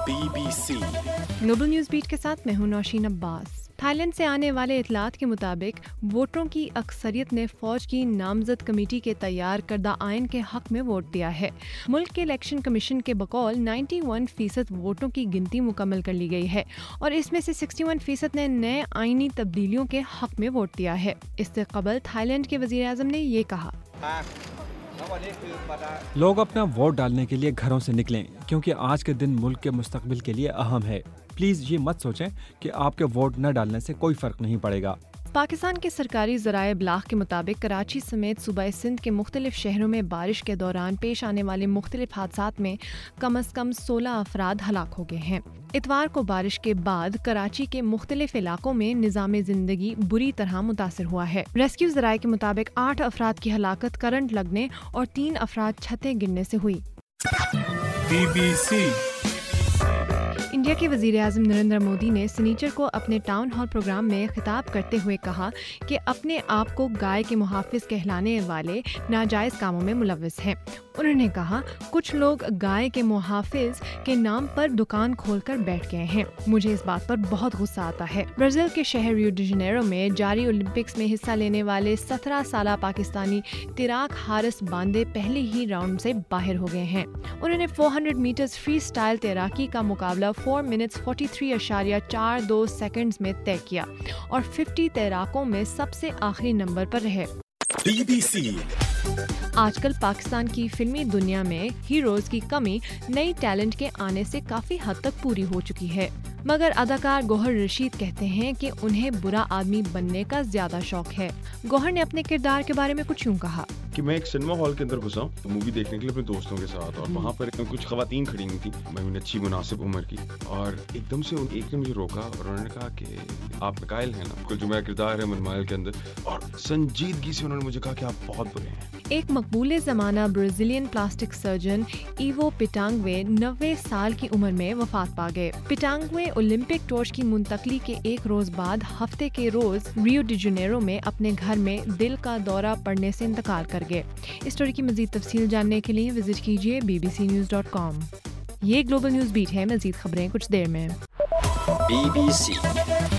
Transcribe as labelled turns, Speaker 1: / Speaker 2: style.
Speaker 1: BBC
Speaker 2: global news beat के साथ मैं हूं नौशीन अब्बास। थाईलैंड से आने वाले इतलात के मुताबिक वोटरों की अक्सरियत ने फौज की नामजद कमेटी के तैयार करदा आइन के हक में वोट दिया है। मुल्क के इलेक्शन कमीशन के बकौल 91% वोटों की गिनती मुकम्मल कर ली गई है और इसमें से 61% ने नए आइनी तब्दीलियों के हक में वोट दिया है। इससे कबल थाईलैंड के वज़ीर आज़म ने ये कहा,
Speaker 3: लोग अपना वोट डालने के लिए घरों से निकलें क्योंकि आज के दिन मुल्क के मुस्तकबिल के लिए अहम है। प्लीज़ ये मत सोचें कि आपके वोट न डालने से कोई फ़र्क नहीं पड़ेगा।
Speaker 2: पाकिस्तान के सरकारी ज़राए इब्लाग के मुताबिक कराची समेत सूबा सिंध के मुख्तलिफ शहरों में बारिश के दौरान पेश आने वाले मुख्तलिफ हादसात में कम अज़ कम 16 अफराद हलाक हो गए हैं। इतवार को बारिश के बाद कराची के मुख्तलिफ इलाकों में निज़ाम ज़िंदगी बुरी तरह मुतासर हुआ है। रेस्क्यू ज़राए के मुताबिक 8 अफराद की हलाकत करंट लगने और 3 अफराद छतें गिरने से हुई।
Speaker 1: BBC
Speaker 2: इंडिया के वज़ीर आज़म नरेंद्र मोदी ने सनीचर को अपने टाउन हॉल प्रोग्राम में खिताब करते हुए कहा कि अपने आप को गाय के मुहाफ़िज़ कहलाने वाले नाजायज़ कामों में मुलव्वस हैं। उन्होंने कहा, कुछ लोग गाय के मुहाफ़िज़ के नाम पर दुकान खोलकर बैठ गए हैं। मुझे इस बात पर बहुत गुस्सा आता है। ब्राज़ील के शहर रियो डी जेनेरो में जारी ओलंपिक्स में हिस्सा लेने वाले 17 साला पाकिस्तानी तिराक हारिस बांदे पहले ही राउंड से बाहर हो गए हैं। उन्होंने 400 मीटर्स फ्री स्टाइल तैराकी का मुकाबला 4 मिनट्स 43.42 सेकंड्स में तय किया और 50 तैराकों में सबसे आखिरी नंबर पर रहे।
Speaker 1: BBC
Speaker 2: आजकल पाकिस्तान की फिल्मी दुनिया में हीरोज की कमी नई टैलेंट के आने से काफी हद तक पूरी हो चुकी है, मगर अदाकार गौहर रशीद कहते हैं कि उन्हें बुरा आदमी बनने का ज्यादा शौक है। गौहर ने अपने किरदार के बारे में कुछ यूं कहा
Speaker 4: कि मैं एक सिनेमा हॉल के अंदर घुसा मूवी देखने के लिए अपने दोस्तों के साथ, और वहाँ पर कुछ खवातीन खड़ी हुई थी, मैं अच्छी मुनासिब उम्र की, और एकदम से एक ने मुझे रोका और उन्होंने कहा कि आप मिकाइल हैं ना, जो मेरा किरदार है मनमाइल के अंदर, और संजीदगी से उन्होंने मुझे कहा कि आप बहुत बुरे हैं।
Speaker 2: एक मकबूले ज़माना Brazilian plastic surgeon Ivo Pitanguy 90 साल की उम्र में वफात पा गए। पिटांगवे ओलंपिक टॉर्च की मुंतकली के एक रोज बाद हफ्ते के रोज रियो डी जेनेरो में अपने घर में दिल का दौरा पड़ने से इंतकाल कर गए। इस स्टोरी की मज़ीद तफसील जानने के लिए विजिट कीजिए bbcnews.com। ये ग्लोबल न्यूज़ बीट है, मज़ीद खबरें कुछ देर में।
Speaker 1: BBC